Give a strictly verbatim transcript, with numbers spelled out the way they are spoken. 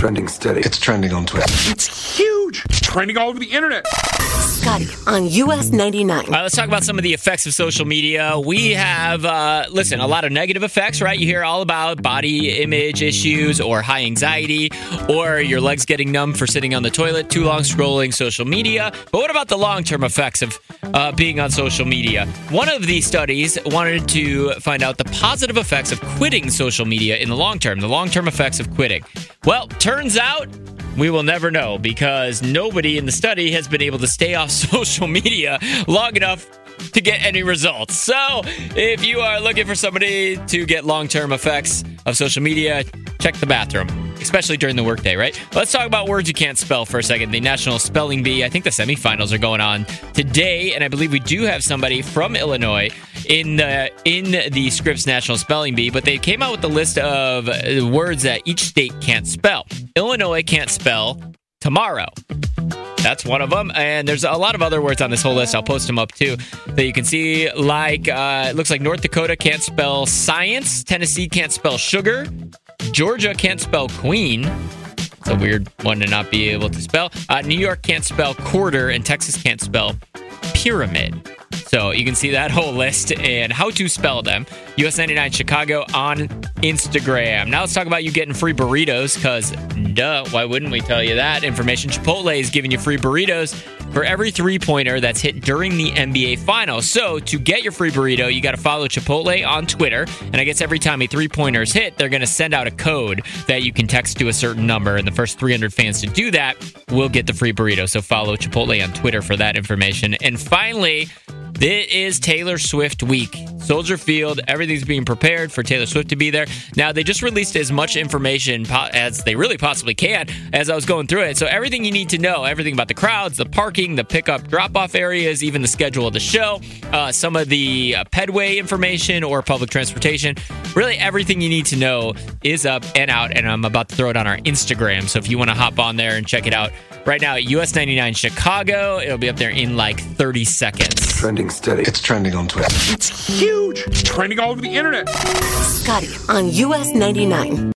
Trending steady. It's trending on Twitter. It's huge. It's trending all over the internet. Scotty on U S ninety-nine. All right, let's talk about some of the effects of social media. We have, uh, listen, a lot of negative effects, right? You hear all about body image issues or high anxiety or your legs getting numb for sitting on the toilet too long scrolling social media. But what about the long-term effects of uh, being on social media? One of these studies wanted to find out the positive effects of quitting social media in the long term, the long-term effects of quitting. Well, turns out we will never know because nobody in the study has been able to stay off social media long enough to get any results. So if you are looking for somebody to get long-term effects of social media, check the bathroom, especially during the workday, right? Let's talk about words you can't spell for a second. The National Spelling Bee, I think the semifinals are going on today, and I believe we do have somebody from Illinois in the in the Scripps National Spelling Bee, but they came out with a list of words that each state can't spell. Illinois can't spell tomorrow. That's one of them. And there's a lot of other words on this whole list. I'll post them up, too, that you can see. Like, uh, it looks like North Dakota can't spell science. Tennessee can't spell sugar. Georgia can't spell queen. It's a weird one to not be able to spell. Uh, New York can't spell quarter. And Texas can't spell pyramid. So you can see that whole list and how to spell them. U S ninety-nine Chicago on Instagram. Now let's talk about you getting free burritos because, duh, why wouldn't we tell you that information? Chipotle is giving you free burritos for every three-pointer that's hit during the N B A Finals. So to get your free burrito, you got to follow Chipotle on Twitter. And I guess every time a three-pointer is hit, they're going to send out a code that you can text to a certain number. And the first three hundred fans to do that will get the free burrito. So follow Chipotle on Twitter for that information. And finally, it is Taylor Swift week. Soldier Field, everything's being prepared for Taylor Swift to be there. Now, they just released as much information po- as they really possibly can as I was going through it. So everything you need to know, everything about the crowds, the parking, the pickup drop-off areas, even the schedule of the show, uh, some of the uh, pedway information or public transportation. Really, everything you need to know is up and out, and I'm about to throw it on our Instagram. So if you want to hop on there and check it out right now at U S ninety-nine Chicago, it'll be up there in like thirty seconds. Trending steady. It's trending on Twitter. It's huge. It's trending all over the internet. Scotty on U S ninety-nine.